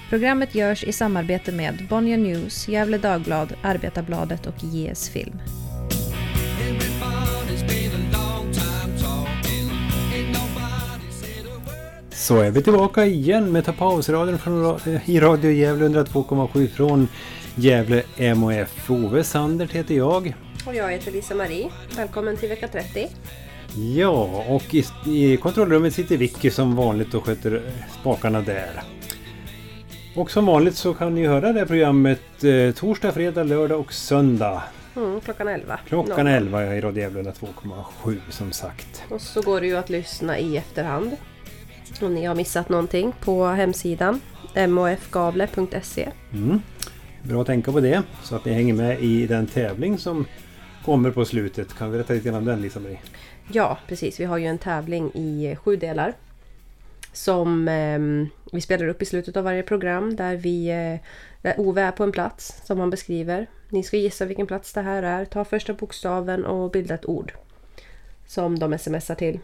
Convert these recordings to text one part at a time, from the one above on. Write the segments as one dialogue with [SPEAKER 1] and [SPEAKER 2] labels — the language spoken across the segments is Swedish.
[SPEAKER 1] Programmet görs i samarbete med Bonnier News, Gävle Dagblad, Arbetarbladet och JS Film.
[SPEAKER 2] Så är vi tillbaka igen med Ta paus-radion i Radio Gävle 102,7 från Gävle MOF. Ove Sandert heter jag.
[SPEAKER 3] Och jag heter Lisa Marie. Välkommen till vecka 30.
[SPEAKER 2] Ja, och i kontrollrummet sitter Vicky som vanligt och sköter spakarna där. Och som vanligt så kan ni höra det här programmet torsdag, fredag, lördag och söndag.
[SPEAKER 3] Klockan 11.
[SPEAKER 2] Klockan 11 i Radio Gävle 2,7 som sagt.
[SPEAKER 3] Och så går det ju att lyssna i efterhand. Om ni har missat någonting på hemsidan mofgavle.se.
[SPEAKER 2] Bra att tänka på det så att ni hänger med i den tävling som kommer på slutet. Kan vi berätta lite om den, Lisa Marie?
[SPEAKER 3] Ja, precis. Vi har ju en tävling i 7 delar. Som vi spelar upp i slutet av varje program där där Ove är på en plats som han beskriver. Ni ska gissa vilken plats det här är. Ta första bokstaven och bilda ett ord som de smsar till.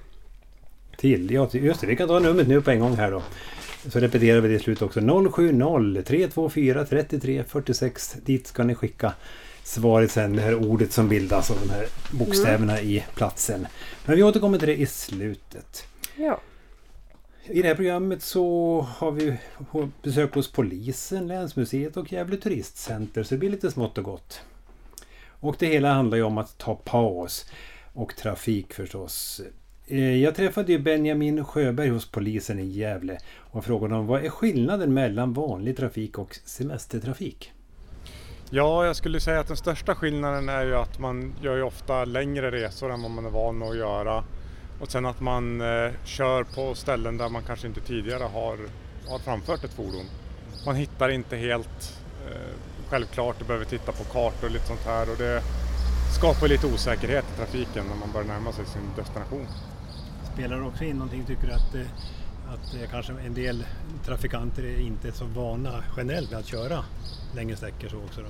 [SPEAKER 2] Ja, just det. Vi kan ta numret nu på en gång här då. Så repeterar vi det i slut också. 070 324 33 46. Dit ska ni skicka svaret sen. Det här ordet som bildas av de här bokstäverna i platsen. Men vi återkommer till det i slutet.
[SPEAKER 3] Ja.
[SPEAKER 2] I det här programmet så har vi besök hos polisen, Länsmuseet och Gävle Turistcenter. Så det blir lite smått och gott. Och det hela handlar ju om att ta paus och trafik förstås. Jag träffade ju Benjamin Sjöberg hos polisen i Gävle och frågade om vad är skillnaden mellan vanlig trafik och semestertrafik?
[SPEAKER 4] Ja, jag skulle säga att den största skillnaden är ju att man gör ju ofta längre resor än vad man är van med att göra. Och sen att man kör på ställen där man kanske inte tidigare har framfört ett fordon. Man hittar inte helt självklart, du behöver titta på kartor och lite sånt här. Och det skapar lite osäkerhet i trafiken när man börjar närma sig sin destination.
[SPEAKER 2] Spelar det också in någonting, tycker du att kanske en del trafikanter är inte så vana generellt med att köra längre sträckor så också då?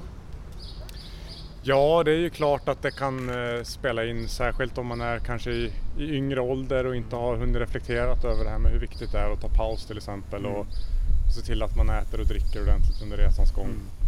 [SPEAKER 4] Ja, det är ju klart att det kan spela in, särskilt om man är kanske i yngre ålder och inte har hunnit reflekterat över det här med hur viktigt det är att ta paus till exempel och se till att man äter och dricker ordentligt under resans gång.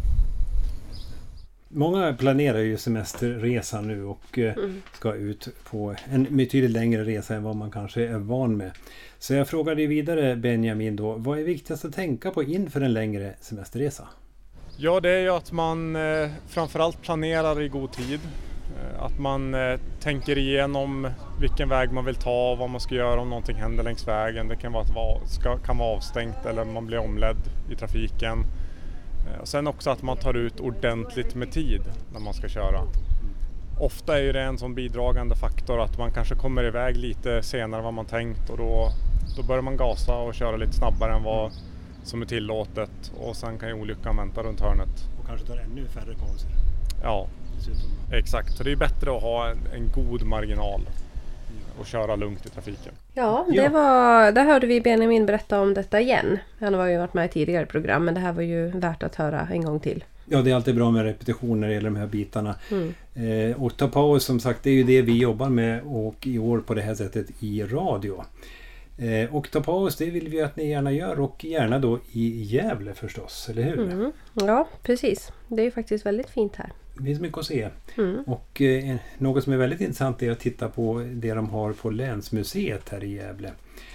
[SPEAKER 4] Många
[SPEAKER 2] planerar ju semesterresan nu och ska ut på en betydligt längre resa än vad man kanske är van med. Så jag frågade vidare Benjamin då, vad är viktigast att tänka på inför en längre semesterresa?
[SPEAKER 4] Ja, det är ju att man framförallt planerar i god tid. Att man tänker igenom vilken väg man vill ta och vad man ska göra om någonting händer längs vägen. Det kan vara avstängt eller man blir omledd i trafiken. Och sen också att man tar ut ordentligt med tid när man ska köra. Ofta är ju det en sån bidragande faktor att man kanske kommer iväg lite senare än vad man tänkt och då börjar man gasa och köra lite snabbare än vad som är tillåtet och sen kan ju olyckan vänta runt hörnet.
[SPEAKER 2] Och kanske tar ännu färre pauser.
[SPEAKER 4] Ja, exakt. Så det är bättre att ha en god marginal och köra lugnt i trafiken.
[SPEAKER 3] Ja, där hörde vi Benjamin berätta om detta igen. Han har ju varit med i tidigare program, men det här var ju värt att höra en gång till.
[SPEAKER 2] Ja, det är alltid bra med repetitioner när det gäller de här bitarna. Och ta paus, som sagt, det är ju det vi jobbar med och i år på det här sättet i radio. Och ta paus, det vill vi att ni gärna gör och gärna då i Gävle förstås, eller hur?
[SPEAKER 3] Ja, precis. Det är ju faktiskt väldigt fint här.
[SPEAKER 2] Det finns mycket att se. Och något som är väldigt intressant är att titta på det de har på Länsmuseet här i Gävle.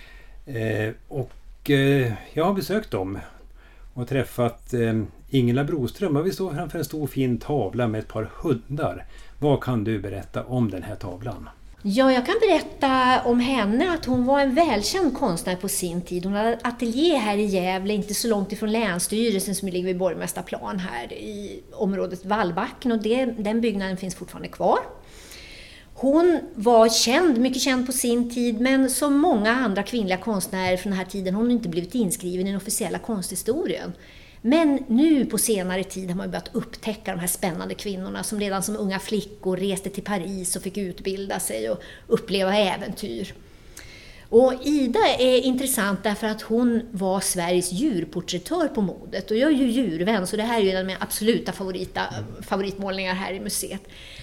[SPEAKER 2] Jag har besökt dem och träffat Ingela Broström. Och vi står framför en stor fin tavla med ett par hundar. Vad kan du berätta om den här tavlan?
[SPEAKER 5] Ja, jag kan berätta om henne att hon var en välkänd konstnär på sin tid. Hon hade ateljé här i Gävle, inte så långt ifrån Länsstyrelsen som ligger vid Borgmästarplan här i området Vallbacken. Och den byggnaden finns fortfarande kvar. Hon var mycket känd på sin tid, men som många andra kvinnliga konstnärer från den här tiden hon inte blivit inskriven i den officiella konsthistorien. Men nu på senare tid har man börjat upptäcka de här spännande kvinnorna som redan som unga flickor reste till Paris och fick utbilda sig och uppleva äventyr. Och Ida är intressant därför att hon var Sveriges djurporträttör på modet. Och jag är ju djurvän, så det här är ju en av mina absoluta favoritmålningar här i museet.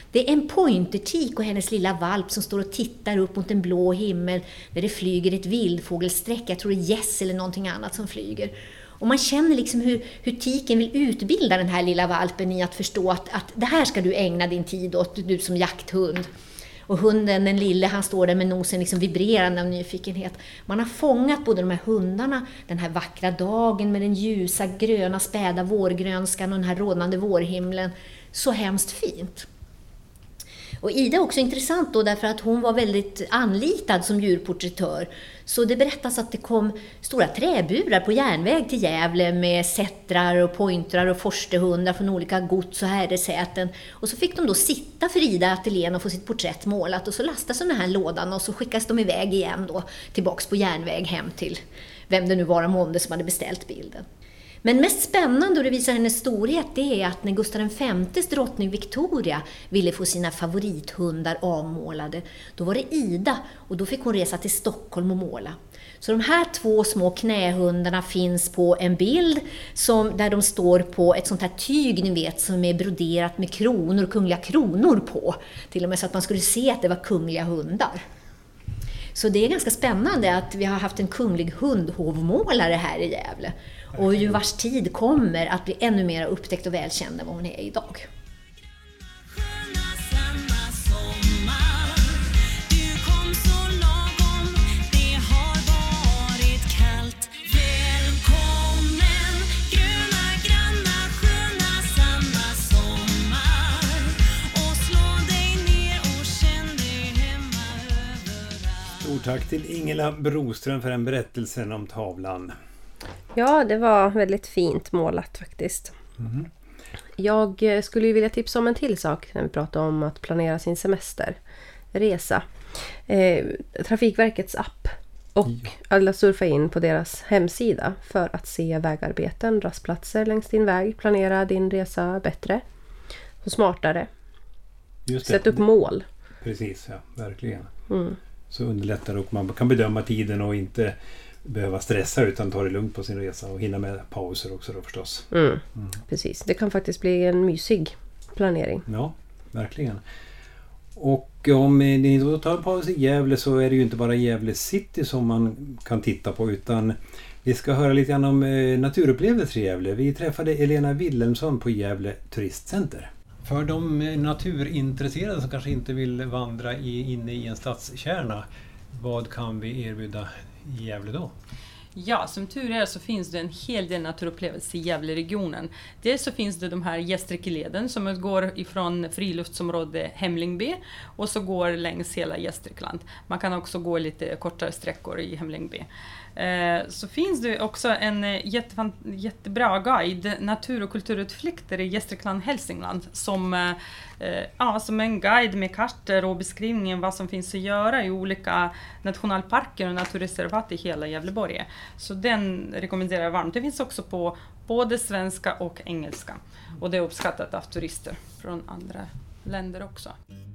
[SPEAKER 5] Det är en pointertik och hennes lilla valp som står och tittar upp mot en blå himmel där det flyger ett vildfågelsträck. Jag tror det är gäss eller någonting annat som flyger. Och man känner liksom hur tiken vill utbilda den här lilla valpen i att förstå att det här ska du ägna din tid åt, du som jakthund. Och hunden, den lille, han står där med nosen liksom vibrerande av nyfikenhet. Man har fångat både de här hundarna, den här vackra dagen med den ljusa, gröna, späda vårgrönskan och den här rådande vårhimlen. Så hemskt fint. Och Ida är också intressant då därför att hon var väldigt anlitad som djurporträttör. Så det berättas att det kom stora träburar på järnväg till Gävle med sättrar och pointrar och forstehundar från olika gods- och herresäten. Och så fick de då sitta för Ida i ateljén och få sitt porträtt målat och så lastas den här lådan och så skickas de iväg igen då tillbaks på järnväg hem till vem det nu var månde som hade beställt bilden. Men mest spännande och det visar hennes storhet det är att när Gustav V's drottning Victoria ville få sina favorithundar avmålade, då var det Ida och då fick hon resa till Stockholm och måla. Så de här 2 små knähundarna finns på en bild där de står på ett sånt här tyg ni vet som är broderat med kronor, kungliga kronor på. Till och med så att man skulle se att det var kungliga hundar. Så det är ganska spännande att vi har haft en kunglig hundhovmålare här i Gävle. Och ju vars tid kommer att bli ännu mer upptäckt och välkänd än vad hon är idag.
[SPEAKER 2] Stort tack till Ingela Broström för den berättelsen om tavlan.
[SPEAKER 3] Ja, det var väldigt fint målat faktiskt.
[SPEAKER 2] Mm.
[SPEAKER 3] Jag skulle ju vilja tipsa om en till sak när vi pratar om att planera sin semesterresa. Trafikverkets app. Och alla surfa in på deras hemsida för att se vägarbeten, rastplatser längs din väg. Planera din resa bättre och smartare.
[SPEAKER 2] Just det.
[SPEAKER 3] Sätt upp mål.
[SPEAKER 2] Precis, ja, verkligen.
[SPEAKER 3] Mm.
[SPEAKER 2] Så underlättar det och man kan bedöma tiden och inte behöva stressa utan ta det lugnt på sin resa och hinna med pauser också då förstås.
[SPEAKER 3] Precis, det kan faktiskt bli en mysig planering.
[SPEAKER 2] Ja, verkligen. Och om ni då tar en paus i Gävle så är det ju inte bara Gävle city som man kan titta på utan vi ska höra lite grann om naturupplevelser i Gävle. Vi träffade Elena Wilhelmsson på Gävle Turistcenter. För de naturintresserade som kanske inte vill vandra inne i en stadskärna, vad kan vi erbjuda i Gävle då?
[SPEAKER 6] Ja, som tur är så finns det en hel del naturupplevelser i Gävleregionen. Dels så finns det de här Gästrikkeleden som går ifrån friluftsområde Hemlingby och så går längs hela Gästrikland. Man kan också gå lite kortare sträckor i Hemlingby. Så finns det också en jättebra guide, natur- och kulturutflykter i Gästrikland, Hälsingland som en guide med kartor och beskrivningen vad som finns att göra i olika nationalparker och naturreservat i hela Gävleborg. Så den rekommenderar jag varmt. Det finns också på både svenska och engelska och det är uppskattat av turister från andra länder också.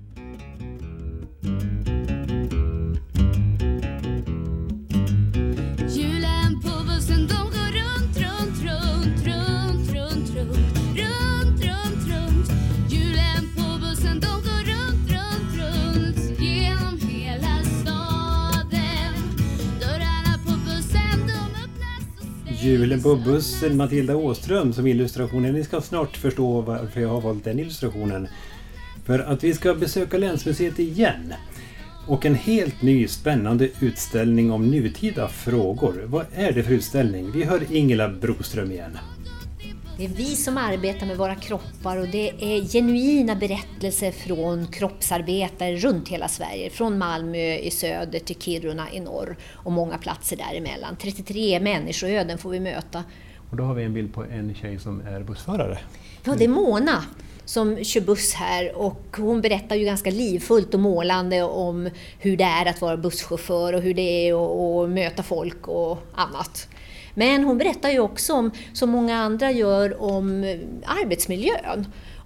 [SPEAKER 2] Julen på bussen, Matilda Åström som illustrationen. Ni ska snart förstå varför jag har valt den illustrationen. För att vi ska besöka Länsmuseet igen. Och en helt ny spännande utställning om nutida frågor. Vad är det för utställning? Vi hör Ingela Broström igen.
[SPEAKER 5] Det är vi som arbetar med våra kroppar och det är genuina berättelser från kroppsarbetare runt hela Sverige. Från Malmö i söder till Kiruna i norr och många platser däremellan. 33 människoöden får vi möta.
[SPEAKER 2] Och då har vi en bild på en tjej som är bussförare.
[SPEAKER 5] Ja, det är Mona som kör buss här och hon berättar ju ganska livfullt och målande om hur det är att vara busschaufför och hur det är att möta folk och annat. Men hon berättar ju också om, som många andra gör, om arbetsmiljön.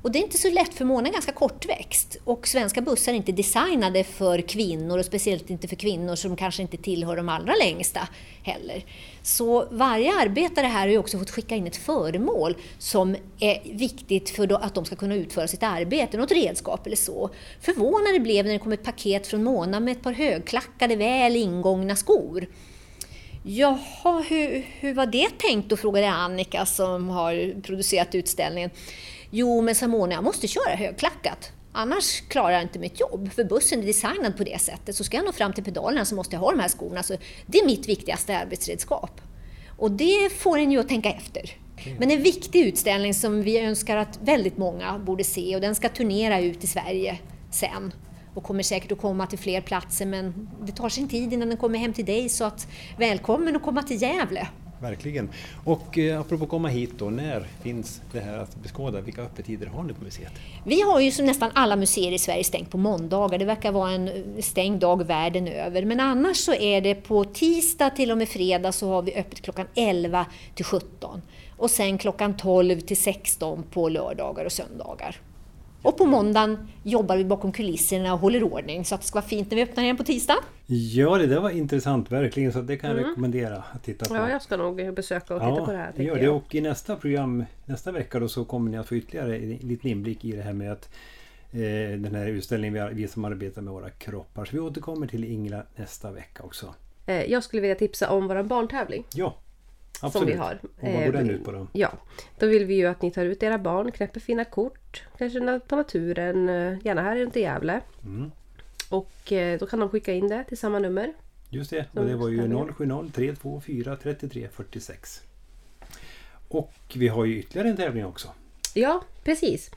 [SPEAKER 5] Och det är inte så lätt för Mona är ganska kortväxt. Och svenska bussar är inte designade för kvinnor och speciellt inte för kvinnor som kanske inte tillhör de allra längsta heller. Så varje arbetare här har ju också fått skicka in ett föremål som är viktigt för att de ska kunna utföra sitt arbete, något redskap eller så. Förvånade blev när det kom ett paket från Mona med ett par högklackade, väl ingångna skor. Jaha, hur var det tänkt då, frågade Annika som har producerat utställningen. Jo, men sa Mona, jag måste köra högklackat. Annars klarar jag inte mitt jobb. För bussen är designad på det sättet. Så ska jag nå fram till pedalerna så måste jag ha de här skorna. Så det är mitt viktigaste arbetsredskap. Och det får en ju att tänka efter. Men en viktig utställning som vi önskar att väldigt många borde se. Och den ska turnera ut i Sverige sen. Och kommer säkert att komma till fler platser. Men det tar sin tid innan den kommer hem till dig. Så att välkommen att komma till Gävle.
[SPEAKER 2] Verkligen. Och apropå komma hit då, när finns det här att beskåda? Vilka öppettider har ni på museet?
[SPEAKER 5] Vi har ju som nästan alla museer i Sverige stängt på måndagar. Det verkar vara en stängd dag världen över. Men annars så är det på tisdag till och med fredag så har vi öppet klockan 11 till 17. Och sen klockan 12 till 16 på lördagar och söndagar. Och på måndagen jobbar vi bakom kulisserna och håller ordning så att det ska vara fint när vi öppnar igen på tisdag.
[SPEAKER 2] Ja, det där var intressant verkligen, så det kan jag rekommendera att titta på.
[SPEAKER 3] Ja, jag ska nog besöka och titta på det här.
[SPEAKER 2] Ja, det. Och i nästa program, nästa vecka då, så kommer ni att få ytterligare en liten inblick i det här med att den här utställningen vi som arbetar med våra kroppar. Så vi återkommer till Ingela nästa vecka också.
[SPEAKER 3] Jag skulle vilja tipsa om vår barntävling.
[SPEAKER 2] Ja. Absolut.
[SPEAKER 3] Som vi har.
[SPEAKER 2] Och vad går den ut på då?
[SPEAKER 3] Ja, då vill vi ju att ni tar ut era barn, knäpper fina kort, kanske på naturen, gärna här runt i Gävle. Och då kan de skicka in det till samma nummer.
[SPEAKER 2] Just det, och det var ju 070 324 33 46. Och vi har ju ytterligare en tävling också.
[SPEAKER 3] Ja, precis.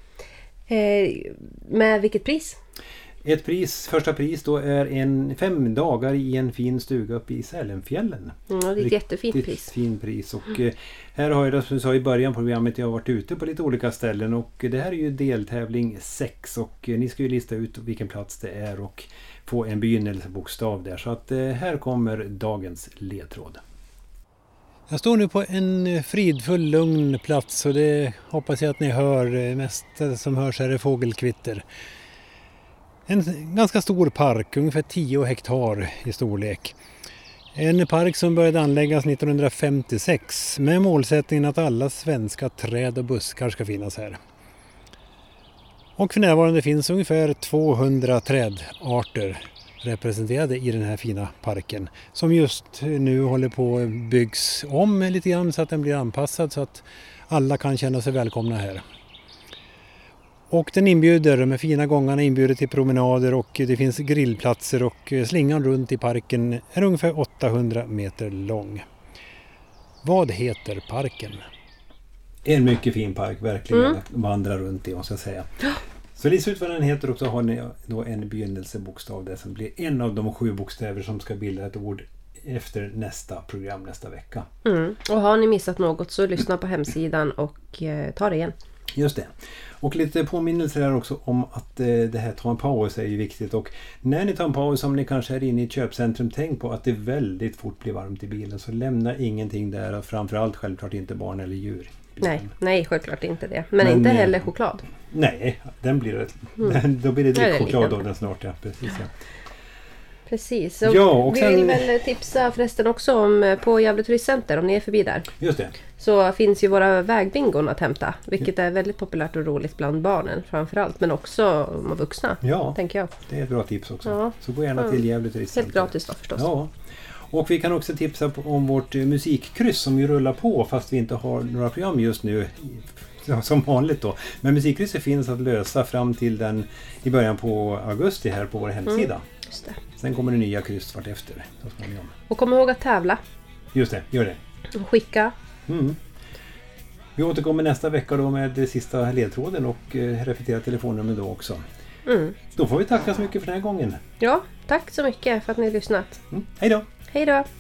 [SPEAKER 3] Med vilket pris?
[SPEAKER 2] Ett pris, första pris då är 5 dagar i en fin stuga uppe i Sälenfjällen.
[SPEAKER 3] Det är ett jättefint pris.
[SPEAKER 2] Fint pris. Och här har jag, som jag sa i början på programmet, jag har varit ute på lite olika ställen och det här är ju deltävling 6 och ni ska ju lista ut vilken plats det är och få en begynnelsebokstav där. Så att här kommer dagens ledtråd. Jag står nu på en fridfull, lugn plats och det hoppas jag att ni hör. Mest som hörs är fågelkvitter. En ganska stor park, ungefär 10 hektar i storlek. En park som började anläggas 1956 med målsättningen att alla svenska träd och buskar ska finnas här. Och för närvarande finns ungefär 200 trädarter representerade i den här fina parken som just nu håller på att byggs om lite grann så att den blir anpassad så att alla kan känna sig välkomna här. Och den inbjuder, med fina gångarna inbjuder till promenader och det finns grillplatser och slingan runt i parken är ungefär 800 meter lång. Vad heter parken? En mycket fin park, verkligen att vandra runt i, måste jag säga. Så lista ut vad den heter och så har ni då en begynnelsebokstav där som blir en av de 7 bokstäver som ska bilda ett ord efter nästa program nästa vecka.
[SPEAKER 3] Och har ni missat något så lyssna på hemsidan och ta det igen.
[SPEAKER 2] Just det. Och lite påminnelser här också om att det här ta en paus är ju viktigt. Och när ni tar en paus, om ni kanske är inne i ett köpcentrum, tänk på att det väldigt fort blir varmt i bilen. Så lämna ingenting där och framförallt självklart inte barn eller djur.
[SPEAKER 3] Nej, självklart inte det. Men inte heller choklad.
[SPEAKER 2] Nej, då blir det drickchoklad av den snart. Ja, precis. Ja.
[SPEAKER 3] Precis, och vi vill väl tipsa förresten också om på Gävle Turistcenter om ni är förbi där.
[SPEAKER 2] Just det.
[SPEAKER 3] Så finns ju våra vägbingon att hämta, vilket är väldigt populärt och roligt bland barnen framförallt, men också vuxna, tänker jag.
[SPEAKER 2] Det är ett bra tips också. Ja. Så gå gärna till Gävle Turistcenter.
[SPEAKER 3] Helt gratis då förstås.
[SPEAKER 2] Ja. Och vi kan också tipsa om vårt musikkryss som vi rullar på fast vi inte har några program just nu som vanligt då. Men musikkrysset finns att lösa fram till i början på augusti här på vår hemsida.
[SPEAKER 3] Just det.
[SPEAKER 2] Sen kommer det nya kryss vart efter.
[SPEAKER 3] Och kom ihåg att tävla.
[SPEAKER 2] Just det, gör det.
[SPEAKER 3] Och skicka.
[SPEAKER 2] Vi återkommer nästa vecka då med sista ledtråden och repetera telefonnummer då också. Då får vi tacka så mycket för den här gången.
[SPEAKER 3] Ja, tack så mycket för att ni har lyssnat.
[SPEAKER 2] Hej då!
[SPEAKER 3] Hej då!